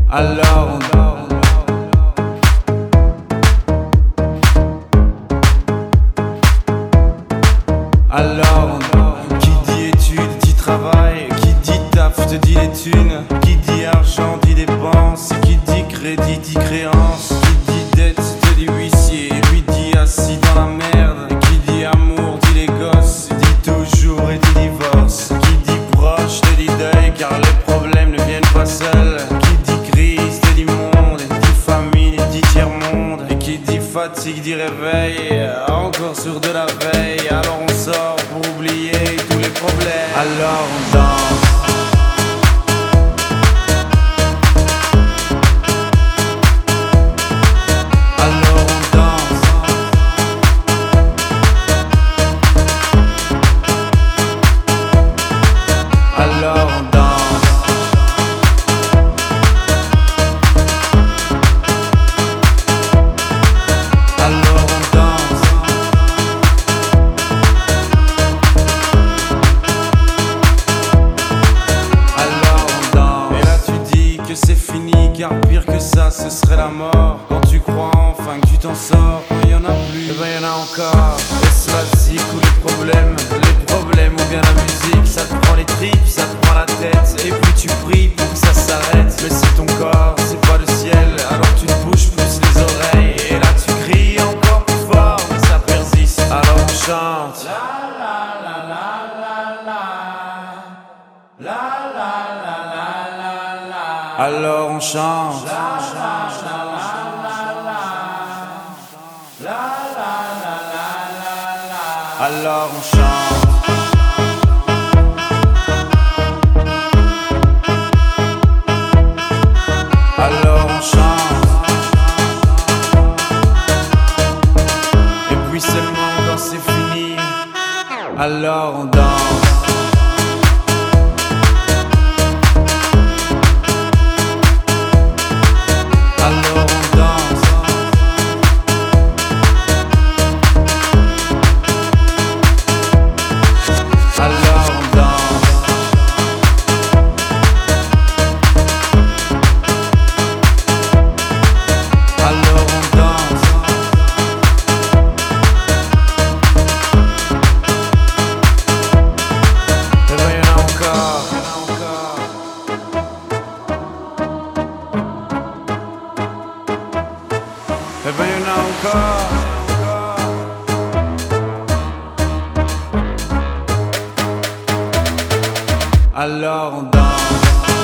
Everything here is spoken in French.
Alors on dort. Alors on dort. Qui dit études dit travail, qui dit taf te dit les thunes, qui dit argent dit dépenses, qui dit crédit dit créance, qui dit dette te dit huissier, lui dit assis dans la merde, qui dit amour dit les gosses, dit toujours et dit divorce, qui dit proche te dit deuil car les problèmes ne viennent pas seuls, qui dit crise te dit monde, dit famine dit tiers-monde, et qui dit fatigue dit réveil, encore sur de la veille. Alors on sort pour oublier tous les problèmes. Alors on danse. Alors on danse. Alors on danse. C'est fini car pire que ça ce serait la mort. Quand tu crois enfin que tu t'en sors, quand y'en a plus, et ben y'en a encore. Et cela zik ou les problèmes ou bien la musique, ça te prend les tripes, ça te prend la tête. Et puis tu pries pour que ça s'arrête. Mais c'est ton corps, c'est pas le ciel, alors tu te bouges plus les oreilles. Et là tu cries encore plus fort, mais ça persiste. Alors on chante. La la la la la la la la la la. Alors on chante. Alors on chante. Alors on chante. Et puis seulement quand c'est fini, alors on danse. Et ben y'en a encore. Alors on danse.